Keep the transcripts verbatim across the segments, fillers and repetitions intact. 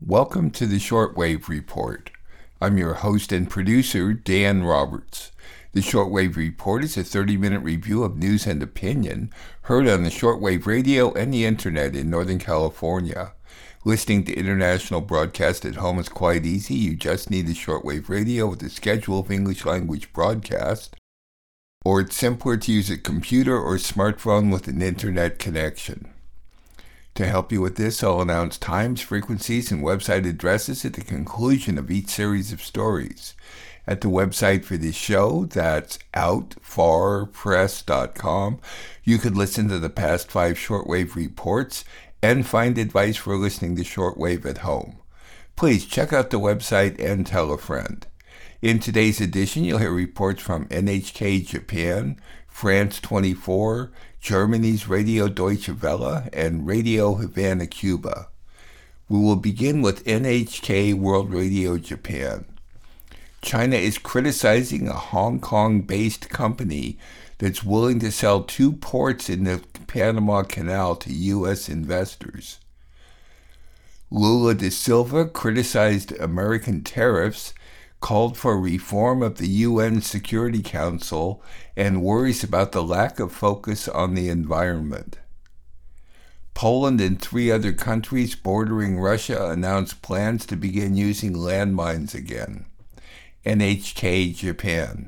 Welcome to the Shortwave Report. I'm your host and producer, Dan Roberts. The Shortwave Report is a thirty-minute review of news and opinion heard on the shortwave radio and the internet in Northern California. Listening to international broadcast at home is quite easy. You just need the shortwave radio with a schedule of English language broadcast, or it's simpler to use a computer or smartphone with an internet connection. To help you with this, I'll announce times, frequencies, and website addresses at the conclusion of each series of stories. At the website for this show, that's out far press dot com, you could listen to the past five shortwave reports and find advice for listening to shortwave at home. Please check out the website and tell a friend. In today's edition, you'll hear reports from N H K Japan, France twenty-four, Germany's Radio Deutsche Welle, and Radio Havana, Cuba. We will begin with N H K World Radio Japan. China is criticizing a Hong Kong-based company that's willing to sell two ports in the Panama Canal to U S investors. Lula da Silva criticized American tariffs, called for reform of the U N Security Council, and worries about the lack of focus on the environment. Poland and three other countries bordering Russia announced plans to begin using landmines again. N H K Japan.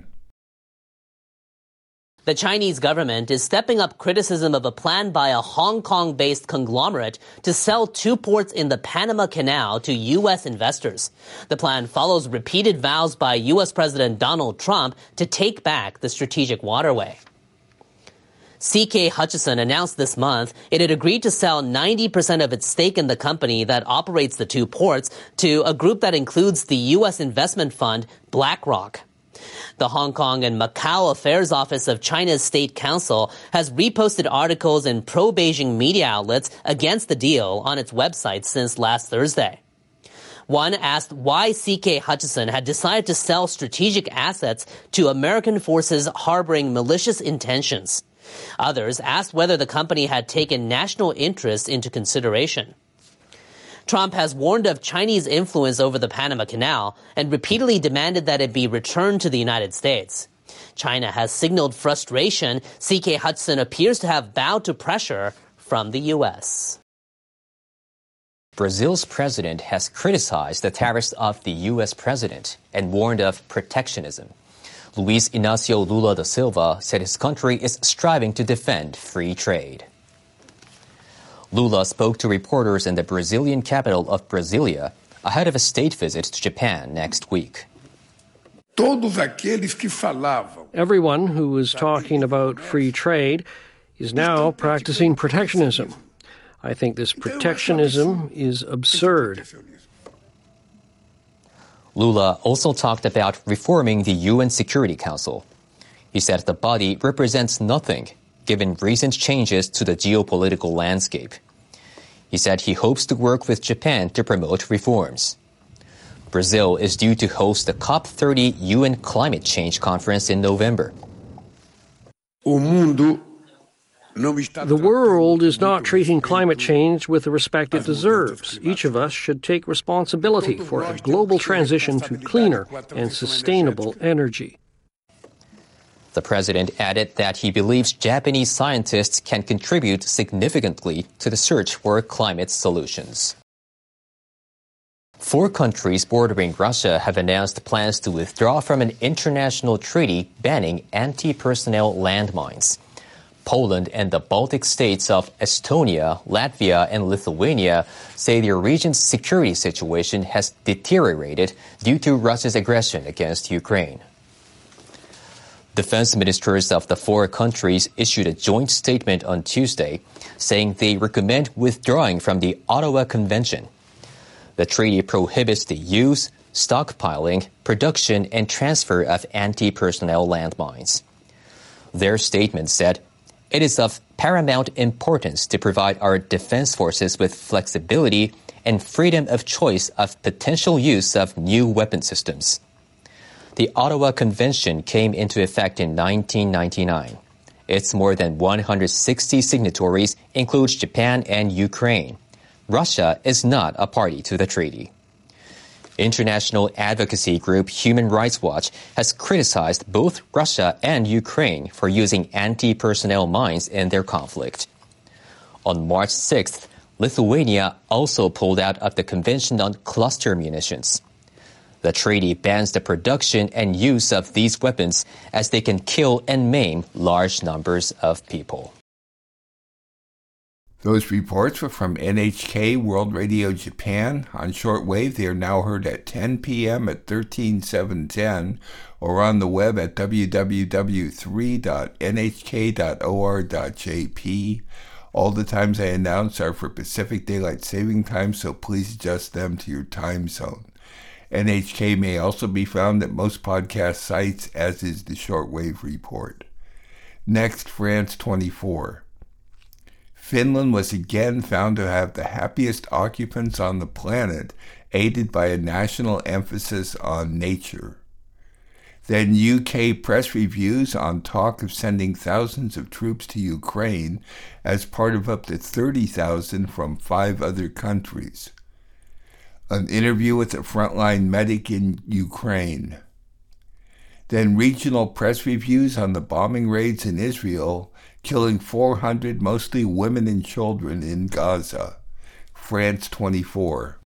The Chinese government is stepping up criticism of a plan by a Hong Kong-based conglomerate to sell two ports in the Panama Canal to U S investors. The plan follows repeated vows by U S President Donald Trump to take back the strategic waterway. C K Hutchison announced this month it had agreed to sell ninety percent of its stake in the company that operates the two ports to a group that includes the U S investment fund BlackRock. The Hong Kong and Macau Affairs Office of China's State Council has reposted articles in pro-Beijing media outlets against the deal on its website since last Thursday. One asked why C K Hutchison had decided to sell strategic assets to American forces harboring malicious intentions. Others asked whether the company had taken national interests into consideration. Trump has warned of Chinese influence over the Panama Canal and repeatedly demanded that it be returned to the United States. China has signaled frustration. C K Hutchison appears to have bowed to pressure from the U S. Brazil's president has criticized the tariffs of the U S president and warned of protectionism. Luiz Inácio Lula da Silva said his country is striving to defend free trade. Lula spoke to reporters in the Brazilian capital of Brasilia ahead of a state visit to Japan next week. Everyone who was talking about free trade is now practicing protectionism. I think this protectionism is absurd. Lula also talked about reforming the U N Security Council. He said the body represents nothing, given recent changes to the geopolitical landscape. He said he hopes to work with Japan to promote reforms. Brazil is due to host the COP thirty U N Climate Change Conference in November. The world is not treating climate change with the respect it deserves. Each of us should take responsibility for a global transition to cleaner and sustainable energy. The president added that he believes Japanese scientists can contribute significantly to the search for climate solutions. Four countries bordering Russia have announced plans to withdraw from an international treaty banning anti-personnel landmines. Poland and the Baltic states of Estonia, Latvia, and Lithuania say their region's security situation has deteriorated due to Russia's aggression against Ukraine. Defense ministers of the four countries issued a joint statement on Tuesday saying they recommend withdrawing from the Ottawa Convention. The treaty prohibits the use, stockpiling, production, and transfer of anti-personnel landmines. Their statement said, "It is of paramount importance to provide our defense forces with flexibility and freedom of choice of potential use of new weapon systems." The Ottawa Convention came into effect in nineteen ninety-nine. Its more than one hundred sixty signatories include Japan and Ukraine. Russia is not a party to the treaty. International advocacy group Human Rights Watch has criticized both Russia and Ukraine for using anti-personnel mines in their conflict. On March sixth, Lithuania also pulled out of the Convention on Cluster Munitions. The treaty bans the production and use of these weapons as they can kill and maim large numbers of people. Those reports were from N H K World Radio Japan. On shortwave, they are now heard at ten p.m. at thirteen seven ten or on the web at w w w dot three dot n h k dot o r dot j p. All the times I announce are for Pacific Daylight Saving Time, so please adjust them to your time zone. N H K may also be found at most podcast sites, as is the Shortwave Report. Next, France twenty-four. Finland was again found to have the happiest occupants on the planet, aided by a national emphasis on nature. Then U K press reviews on talk of sending thousands of troops to Ukraine as part of up to thirty thousand from five other countries. An interview with a frontline medic in Ukraine. Then regional press reviews on the bombing raids in Israel, killing four hundred, mostly women and children, in Gaza. France twenty-four.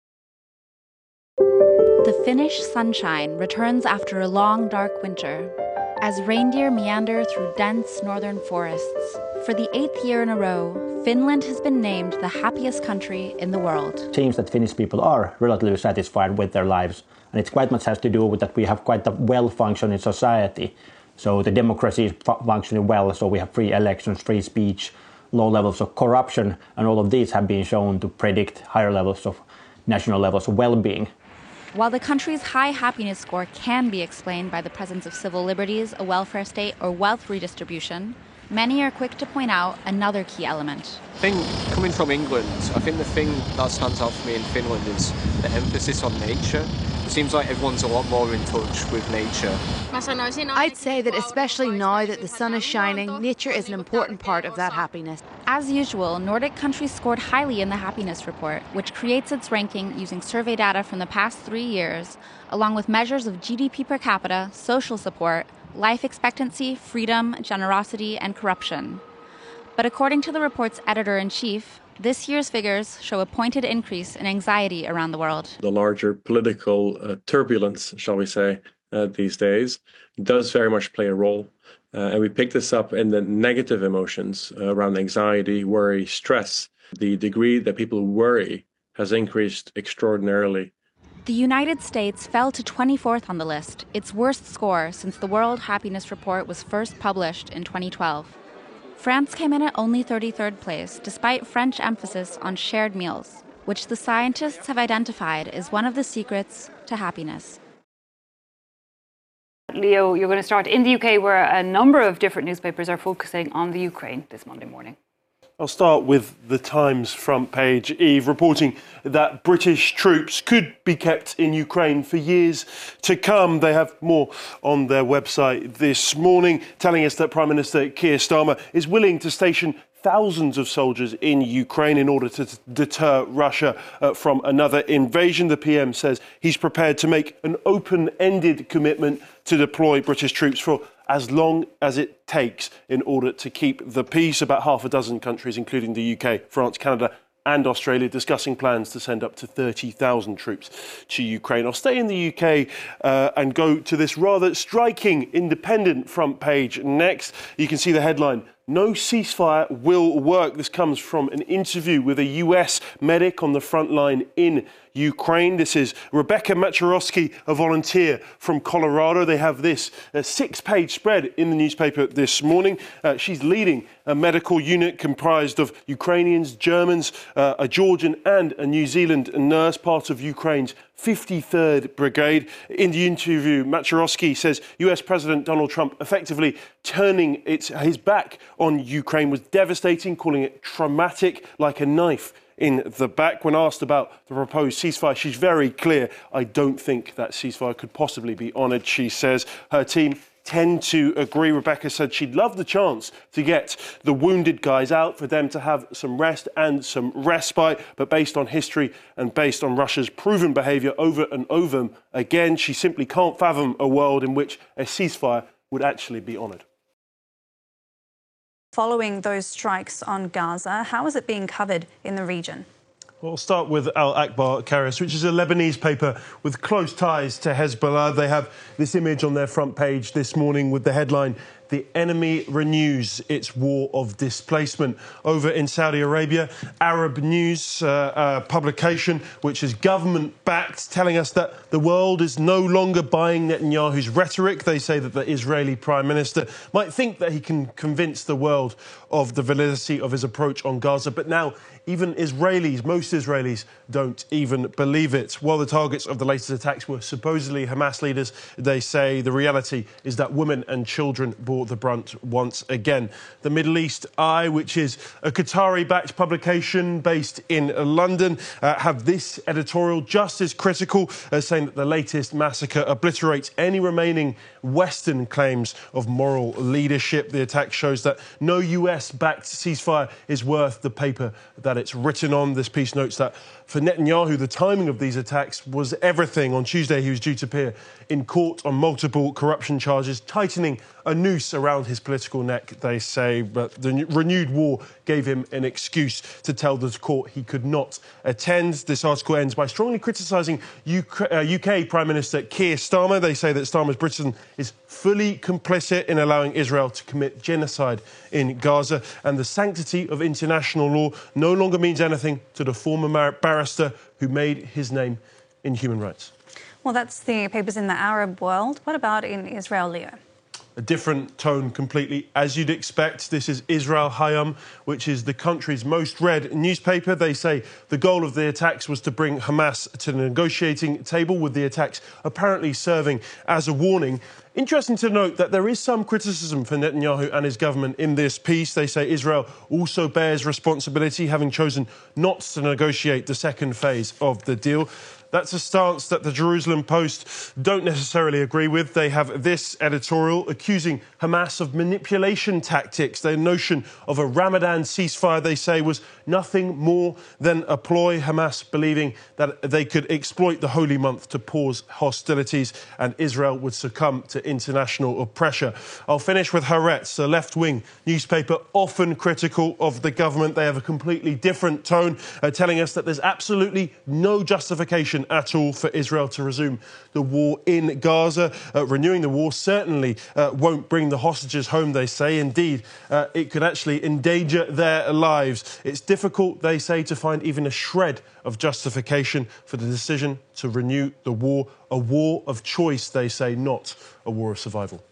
The Finnish sunshine returns after a long, dark winter, as reindeer meander through dense northern forests. For the eighth year in a row, Finland has been named the happiest country in the world. It seems that Finnish people are relatively satisfied with their lives, and it quite much has to do with that we have quite a well-functioning society. So the democracy is fu- functioning well, so we have free elections, free speech, low levels of corruption, and all of these have been shown to predict higher levels of national levels of well-being. While the country's high happiness score can be explained by the presence of civil liberties, a welfare state, or wealth redistribution, many are quick to point out another key element. I think, coming from England, I think the thing that stands out for me in Finland is the emphasis on nature. It seems like everyone's a lot more in touch with nature. I'd say that especially now that the sun is shining, nature is an important part of that happiness. As usual, Nordic countries scored highly in the happiness report, which creates its ranking using survey data from the past three years, along with measures of G D P per capita, social support, life expectancy, freedom, generosity, and corruption. But according to the report's editor-in-chief, this year's figures show a pointed increase in anxiety around the world. The larger political uh, turbulence, shall we say, uh, these days, does very much play a role. Uh, and we pick this up in the negative emotions uh, around anxiety, worry, stress. The degree that people worry has increased extraordinarily. The United States fell to twenty-fourth on the list, its worst score since the World Happiness Report was first published in twenty twelve. France came in at only thirty-third place, despite French emphasis on shared meals, which the scientists have identified as one of the secrets to happiness. Leo, you're going to start in the U K, where a number of different newspapers are focusing on the Ukraine this Monday morning. I'll start with the Times front page, Eve, reporting that British troops could be kept in Ukraine for years to come. They have more on their website this morning, telling us that Prime Minister Keir Starmer is willing to station thousands of soldiers in Ukraine in order to deter Russia uh, from another invasion. The P M says he's prepared to make an open-ended commitment to deploy British troops for as long as it takes in order to keep the peace. About half a dozen countries, including the U K, France, Canada and Australia, discussing plans to send up to thirty thousand troops to Ukraine. I'll stay in the U K uh, and go to this rather striking independent front page next. You can see the headline, "No ceasefire will work." This comes from an interview with a U S medic on the front line in Ukraine. This is Rebecca Macherowski, a volunteer from Colorado. They have this a six-page spread in the newspaper this morning. Uh, she's leading a medical unit comprised of Ukrainians, Germans, uh, a Georgian and a New Zealand nurse, part of Ukraine's fifty-third Brigade. In the interview, Macherowski says U S President Donald Trump effectively turning its, his back on Ukraine was devastating, calling it traumatic, like a knife in the back. When asked about the proposed ceasefire, she's very clear. I don't think that ceasefire could possibly be honoured, she says. Her team tend to agree. Rebecca said she'd love the chance to get the wounded guys out, for them to have some rest and some respite. But based on history and based on Russia's proven behaviour over and over again, she simply can't fathom a world in which a ceasefire would actually be honoured. Following those strikes on Gaza, how is it being covered in the region? Well, we'll start with Al Akhbar Karis, which is a Lebanese paper with close ties to Hezbollah. They have this image on their front page this morning with the headline, "The enemy renews its war of displacement." Over in Saudi Arabia, Arab News, uh, uh, publication which is government-backed, telling us that the world is no longer buying Netanyahu's rhetoric. They say that the Israeli Prime Minister might think that he can convince the world of the validity of his approach on Gaza, but now even Israelis, most Israelis, don't even believe it. While the targets of the latest attacks were supposedly Hamas leaders, they say the reality is that women and children bore the brunt once again. The Middle East Eye, which is a Qatari-backed publication based in London, uh, have this editorial just as critical, uh, saying that the latest massacre obliterates any remaining Western claims of moral leadership. The attack shows that no U S-backed ceasefire is worth the paper that it's written on. This piece notes that for Netanyahu, the timing of these attacks was everything. On Tuesday, he was due to appear in court on multiple corruption charges, tightening a noose around his political neck, they say. But the renewed war gave him an excuse to tell the court he could not attend. This article ends by strongly criticising U K Prime Minister Keir Starmer. They say that Starmer's Britain is fully complicit in allowing Israel to commit genocide in Gaza, and the sanctity of international law no longer means anything to the former barrister who made his name in human rights. Well, that's the papers in the Arab world. What about in Israel, Leo? A different tone completely, as you'd expect. This is Israel Hayom, which is the country's most read newspaper. They say the goal of the attacks was to bring Hamas to the negotiating table, with the attacks apparently serving as a warning. Interesting to note that there is some criticism for Netanyahu and his government in this piece. They say Israel also bears responsibility, having chosen not to negotiate the second phase of the deal. That's a stance that the Jerusalem Post don't necessarily agree with. They have this editorial accusing Hamas of manipulation tactics. Their notion of a Ramadan ceasefire, they say, was nothing more than a ploy. Hamas believing that they could exploit the holy month to pause hostilities and Israel would succumb to international pressure. I'll finish with Haaretz, a left-wing newspaper often critical of the government. They have a completely different tone, uh, telling us that there's absolutely no justification at all for Israel to resume the war in Gaza. Uh, renewing the war certainly uh, won't bring the hostages home, they say. Indeed, uh, it could actually endanger their lives. It's difficult, they say, to find even a shred of justification for the decision to renew the war. A war of choice, they say, not a war of survival.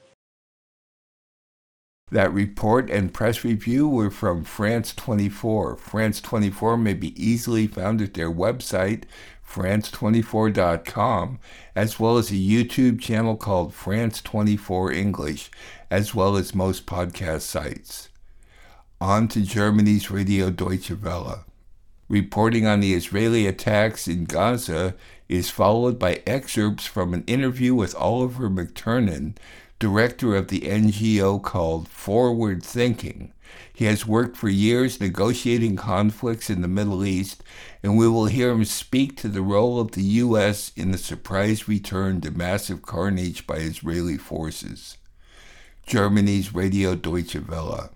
That report and press review were from France twenty-four. France twenty-four may be easily found at their website, France twenty-four dot com, as well as a YouTube channel called France twenty-four English, as well as most podcast sites. On to Germany's Radio Deutsche Welle. Reporting on the Israeli attacks in Gaza is followed by excerpts from an interview with Oliver McTernan, director of the N G O called Forward Thinking. He has worked for years negotiating conflicts in the Middle East, and we will hear him speak to the role of the U S in the surprise return to massive carnage by Israeli forces. Germany's Radio Deutsche Welle.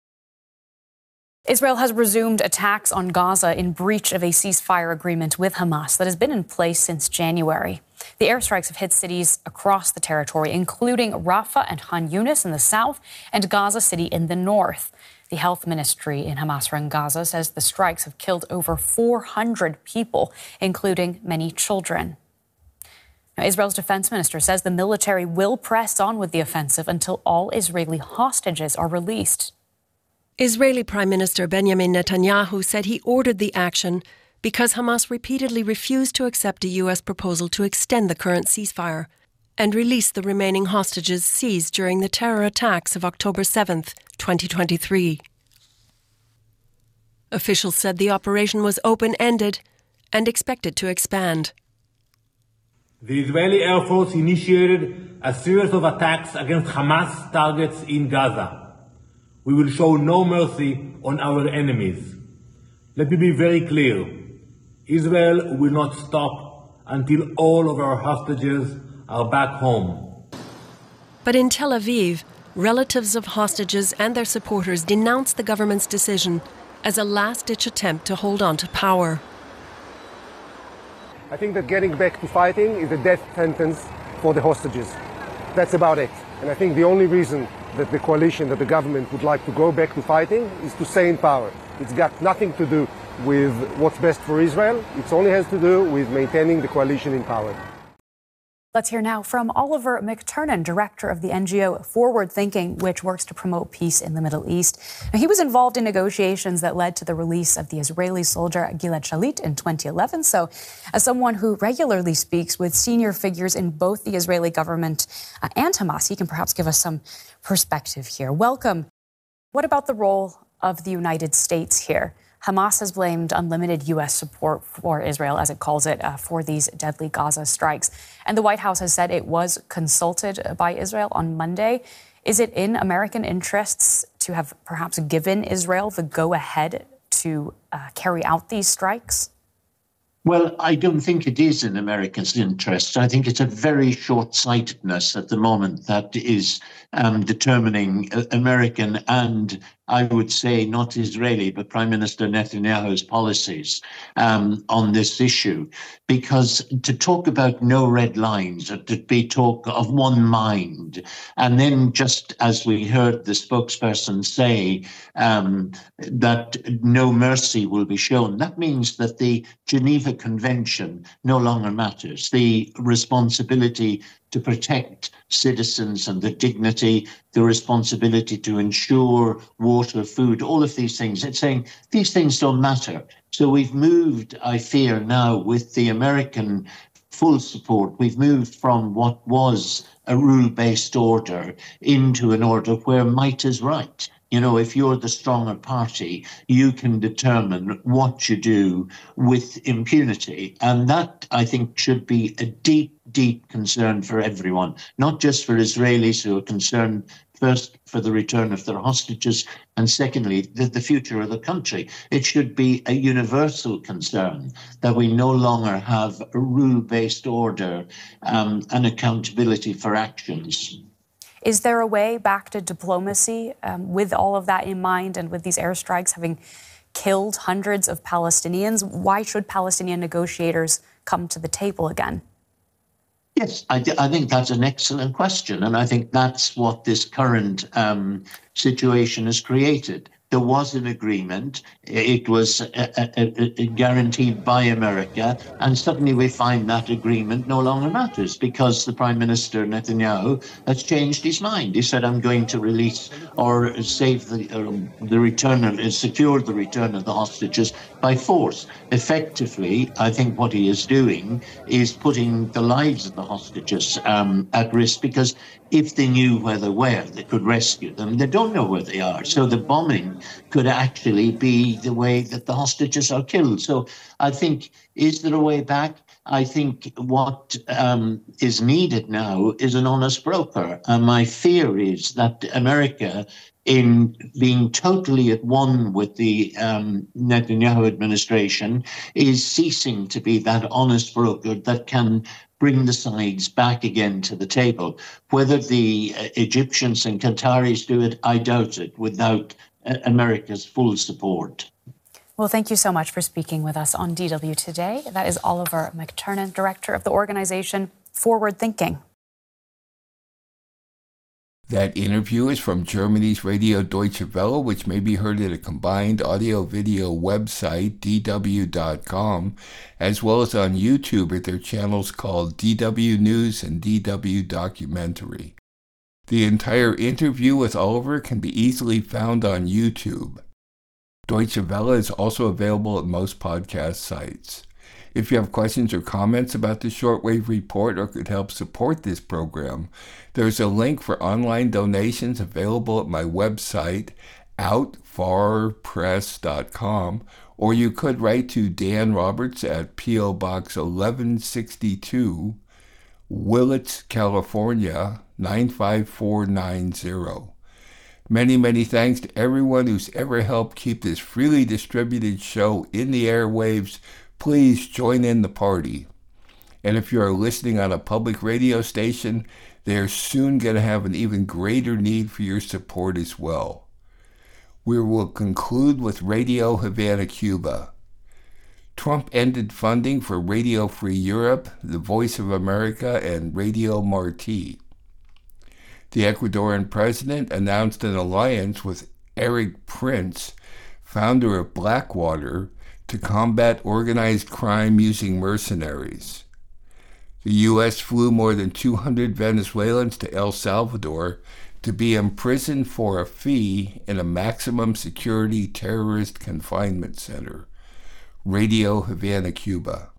Israel has resumed attacks on Gaza in breach of a ceasefire agreement with Hamas that has been in place since January. The airstrikes have hit cities across the territory, including Rafah and Khan Yunis in the south and Gaza City in the north. The health ministry in Hamas-run Gaza says the strikes have killed over four hundred people, including many children. Now, Israel's defense minister says the military will press on with the offensive until all Israeli hostages are released. Israeli Prime Minister Benjamin Netanyahu said he ordered the action because Hamas repeatedly refused to accept a U S proposal to extend the current ceasefire and release the remaining hostages seized during the terror attacks of October seventh, twenty twenty-three. Officials said the operation was open-ended and expected to expand. The Israeli Air Force initiated a series of attacks against Hamas targets in Gaza. We will show no mercy on our enemies. Let me be very clear. Israel will not stop until all of our hostages are back home. But in Tel Aviv, relatives of hostages and their supporters denounced the government's decision as a last-ditch attempt to hold on to power. I think that getting back to fighting is a death sentence for the hostages. That's about it. And I think the only reason that the coalition, that the government would like to go back to fighting is to stay in power. It's got nothing to do with what's best for Israel. It only has to do with maintaining the coalition in power. Let's hear now from Oliver McTernan, director of the N G O Forward Thinking, which works to promote peace in the Middle East. Now, he was involved in negotiations that led to the release of the Israeli soldier Gilad Shalit in twenty eleven. So, as someone who regularly speaks with senior figures in both the Israeli government uh, and Hamas, he can perhaps give us some perspective here. Welcome. What about the role of the United States here? Hamas has blamed unlimited U S support for Israel, as it calls it, uh, for these deadly Gaza strikes. And the White House has said it was consulted by Israel on Monday. Is it in American interests to have perhaps given Israel the go-ahead to uh, carry out these strikes? Well, I don't think it is in America's interest. I think it's a very short-sightedness at the moment that is um, determining American and, I would say, not Israeli, but Prime Minister Netanyahu's policies um, on this issue. Because to talk about no red lines, or to be talk of one mind, and then just as we heard the spokesperson say um, that no mercy will be shown, that means that the Geneva Convention no longer matters. The responsibility to protect citizens and the dignity, the responsibility to ensure water, food, all of these things. It's saying these things don't matter. So we've moved, I fear now, with the American full support, we've moved from what was a rule-based order into an order where might is right. You know, if you're the stronger party, you can determine what you do with impunity. And that, I think, should be a deep, deep concern for everyone, not just for Israelis who are concerned first for the return of their hostages, and secondly, the, the future of the country. It should be a universal concern that we no longer have a rule-based order um, and accountability for actions. Is there a way back to diplomacy um, with all of that in mind and with these airstrikes having killed hundreds of Palestinians? Why should Palestinian negotiators come to the table again? Yes, I, th- I think that's an excellent question. And I think that's what this current um, situation has created. There was an agreement. It was uh, uh, uh, guaranteed by America. And suddenly we find that agreement no longer matters because the Prime Minister, Netanyahu, has changed his mind. He said, I'm going to release or save the, uh, the return of, uh, secure the return of the hostages by force. Effectively, I think what he is doing is putting the lives of the hostages um, at risk because if they knew where they were, they could rescue them. They don't know where they are. So the bombing could actually be the way that the hostages are killed. So I think, is there a way back? I think what um, is needed now is an honest broker. And my fear is that America, in being totally at one with the um, Netanyahu administration, is ceasing to be that honest broker that can bring the sides back again to the table. Whether the uh, Egyptians and Qataris do it, I doubt it, without uh, America's full support. Well, thank you so much for speaking with us on D W Today. That is Oliver McTernan, director of the organization Forward Thinking. That interview is from Germany's Radio Deutsche Welle, which may be heard at a combined audio-video website, D W dot com, as well as on YouTube at their channels called D W News and D W Documentary. The entire interview with Oliver can be easily found on YouTube. Deutsche Welle is also available at most podcast sites. If you have questions or comments about the Shortwave Report or could help support this program, there's a link for online donations available at my website, out far press dot com, or you could write to Dan Roberts at P O Box eleven sixty-two, Willits, California, nine five four nine zero. Many, many thanks to everyone who's ever helped keep this freely distributed show in the airwaves. Please join in the party. And if you are listening on a public radio station, they are soon going to have an even greater need for your support as well. We will conclude with Radio Havana, Cuba. Trump ended funding for Radio Free Europe, The Voice of America, and Radio Marti. The Ecuadorian president announced an alliance with Erik Prince, founder of Blackwater, to combat organized crime using mercenaries. The U S flew more than two hundred Venezuelans to El Salvador to be imprisoned for a fee in a maximum security terrorist confinement center. Radio Havana, Cuba.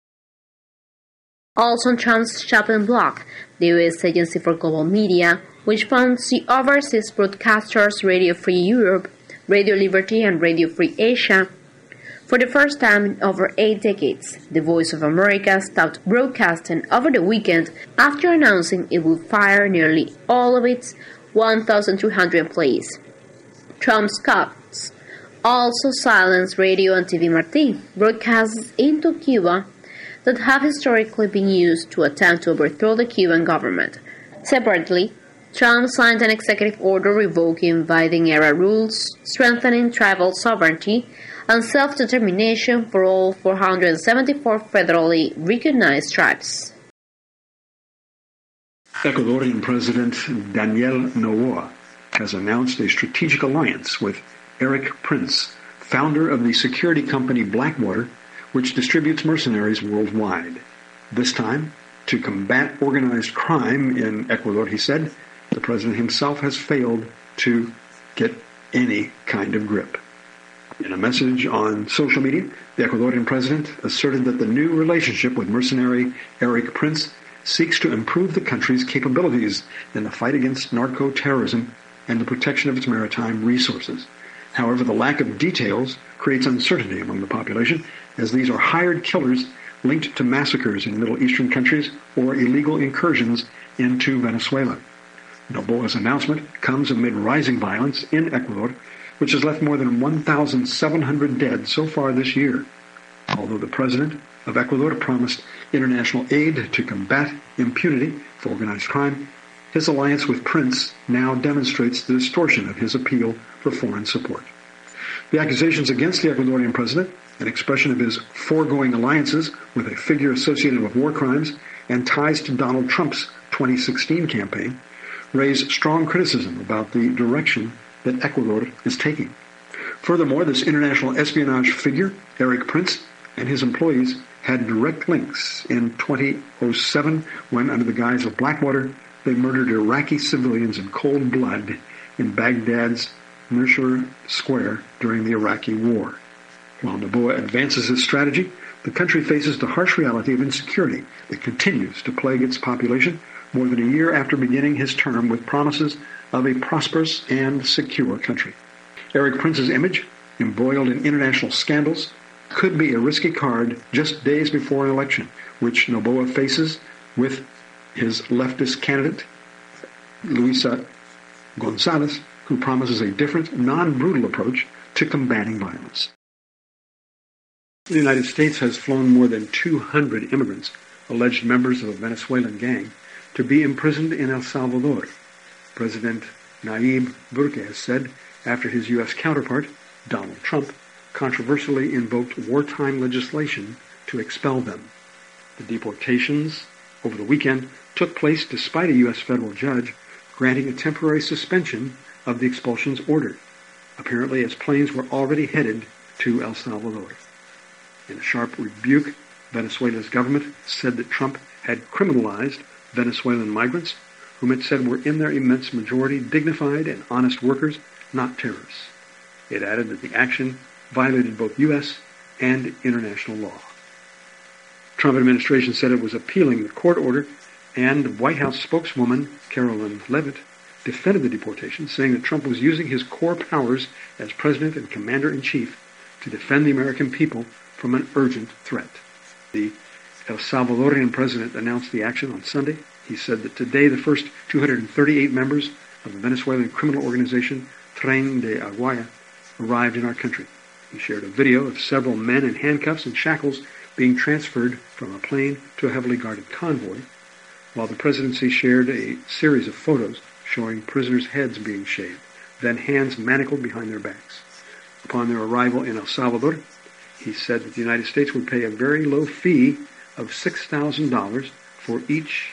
Also on Trump's chopping block, the U S Agency for Global Media, which funds the overseas broadcasters Radio Free Europe, Radio Liberty, and Radio Free Asia. For the first time in over eight decades, the Voice of America stopped broadcasting over the weekend after announcing it would fire nearly all of its one thousand three hundred employees. Trump's cuts also silenced Radio and T V Marti, broadcasts into Cuba that have historically been used to attempt to overthrow the Cuban government. Separately, Trump signed an executive order revoking Biden-era rules, strengthening tribal sovereignty and self-determination for all four hundred seventy-four federally recognized tribes. Ecuadorian President Daniel Noboa has announced a strategic alliance with Erik Prince, founder of the security company Blackwater, which distributes mercenaries worldwide. This time, to combat organized crime in Ecuador, he said, the president himself has failed to get any kind of grip. In a message on social media, the Ecuadorian president asserted that the new relationship with mercenary Erik Prince seeks to improve the country's capabilities in the fight against narco-terrorism and the protection of its maritime resources. However, the lack of details creates uncertainty among the population, as these are hired killers linked to massacres in Middle Eastern countries or illegal incursions into Venezuela. Noboa's announcement comes amid rising violence in Ecuador, which has left more than one thousand seven hundred dead so far this year. Although the president of Ecuador promised international aid to combat impunity for organized crime, his alliance with Prince now demonstrates the distortion of his appeal for foreign support. The accusations against the Ecuadorian president, an expression of his foregoing alliances with a figure associated with war crimes and ties to Donald Trump's twenty sixteen campaign, raise strong criticism about the direction that Ecuador is taking. Furthermore, this international espionage figure, Erik Prince, and his employees had direct links in twenty oh seven when, under the guise of Blackwater, they murdered Iraqi civilians in cold blood in Baghdad's Nusra Square during the Iraqi war. While Noboa advances his strategy, the country faces the harsh reality of insecurity that continues to plague its population more than a year after beginning his term with promises of a prosperous and secure country. Erik Prince's image, embroiled in international scandals, could be a risky card just days before an election, which Noboa faces with his leftist candidate, Luisa Gonzalez, who promises a different, non-brutal approach to combating violence. The United States has flown more than two hundred immigrants, alleged members of a Venezuelan gang, to be imprisoned in El Salvador. President Nayib Bukele said after his U S counterpart, Donald Trump, controversially invoked wartime legislation to expel them. The deportations over the weekend took place despite a U S federal judge granting a temporary suspension of the expulsions order, apparently as planes were already headed to El Salvador. In a sharp rebuke, Venezuela's government said that Trump had criminalized Venezuelan migrants, whom it said were in their immense majority dignified and honest workers, not terrorists. It added that the action violated both U S and international law. Trump administration said it was appealing the court order, and White House spokeswoman Carolyn Leavitt defended the deportation, saying that Trump was using his core powers as president and commander-in-chief to defend the American people from an urgent threat. The El Salvadorian president announced the action on Sunday. He said that today the first two hundred thirty-eight members of the Venezuelan criminal organization Tren de Aragua arrived in our country. He shared a video of several men in handcuffs and shackles being transferred from a plane to a heavily guarded convoy, while the presidency shared a series of photos showing prisoners' heads being shaved, then hands manacled behind their backs. Upon their arrival in El Salvador, he said that the United States would pay a very low fee of six thousand dollars for each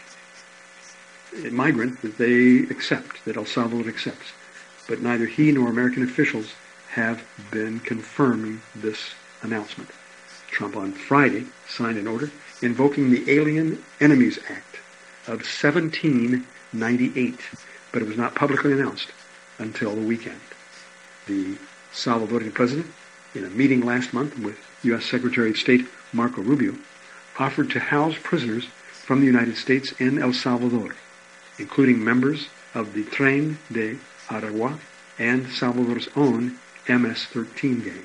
migrant that they accept, that El Salvador accepts. But neither he nor American officials have been confirming this announcement. Trump on Friday signed an order invoking the Alien Enemies Act of seventeen ninety-eight, but it was not publicly announced until the weekend. The Salvadorian president, in a meeting last month with U S Secretary of State Marco Rubio, offered to house prisoners from the United States in El Salvador, including members of the Tren de Aragua and Salvador's own M S thirteen gang.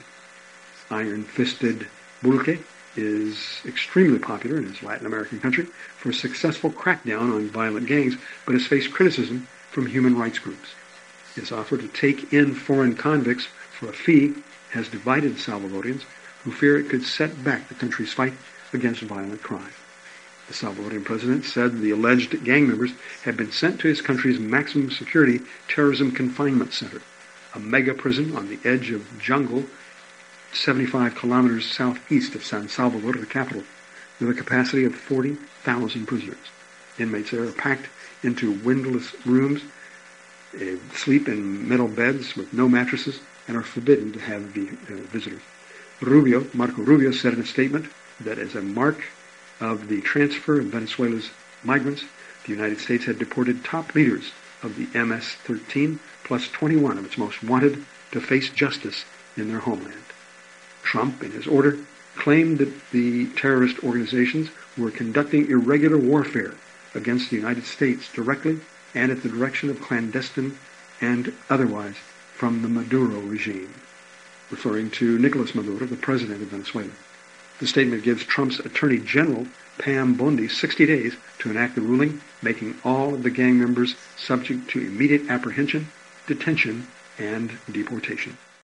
Iron-fisted Bulque is extremely popular in his Latin American country for a successful crackdown on violent gangs, but has faced criticism from human rights groups. His offer to take in foreign convicts for a fee has divided Salvadorians who fear it could set back the country's fight against violent crime. The Salvadorian president said the alleged gang members had been sent to his country's maximum security terrorism confinement center, a mega prison on the edge of jungle seventy-five kilometers southeast of San Salvador, the capital, with a capacity of forty thousand prisoners. Inmates there are packed into windowless rooms, uh, sleep in metal beds with no mattresses, and are forbidden to have the, uh, visitors. Rubio, Marco Rubio, said in a statement that as a mark of the transfer of Venezuela's migrants, the United States had deported top leaders of the M S thirteen plus twenty-one of its most wanted to face justice in their homeland. Trump, in his order, claimed that the terrorist organizations were conducting irregular warfare against the United States directly and at the direction of clandestine and otherwise from the Maduro regime, referring to Nicolas Maduro, the president of Venezuela. The statement gives Trump's Attorney General, Pam Bondi, sixty days to enact the ruling, making all of the gang members subject to immediate apprehension, detention, and deportation.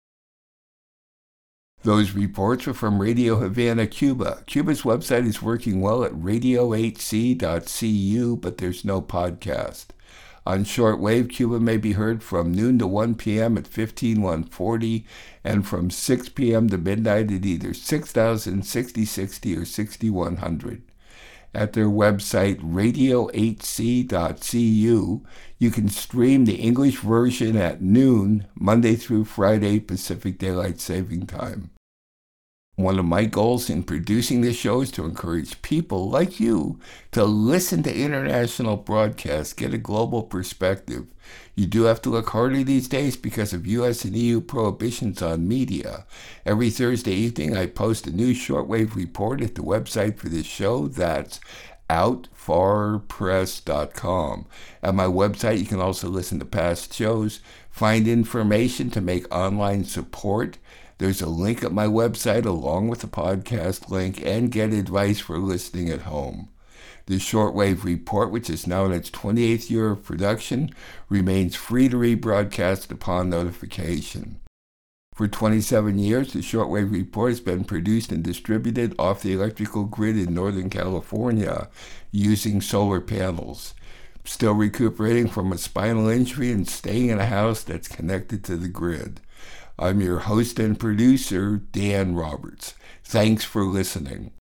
Those reports were from Radio Havana, Cuba. Cuba's website is working well at radio h c dot c u, but there's no podcast. On shortwave, Cuba may be heard from noon to one p.m. at fifteen one forty and from six p.m. to midnight at either six thousand, sixty sixty, or sixty-one hundred. At their website, radio h c dot c u, you can stream the English version at noon, Monday through Friday, Pacific Daylight Saving Time. One of my goals in producing this show is to encourage people like you to listen to international broadcasts, get a global perspective. You do have to look harder these days because of U S and E U prohibitions on media. Every Thursday evening, I post a new shortwave report at the website for this show. That's out far press dot com. At my website, you can also listen to past shows, find information to make online support. There's a link at my website along with the podcast link, and get advice for listening at home. The Shortwave Report, which is now in its twenty-eighth year of production, remains free to rebroadcast upon notification. For twenty-seven years, the Shortwave Report has been produced and distributed off the electrical grid in Northern California using solar panels. Still recuperating from a spinal injury and staying in a house that's connected to the grid. I'm your host and producer, Dan Roberts. Thanks for listening.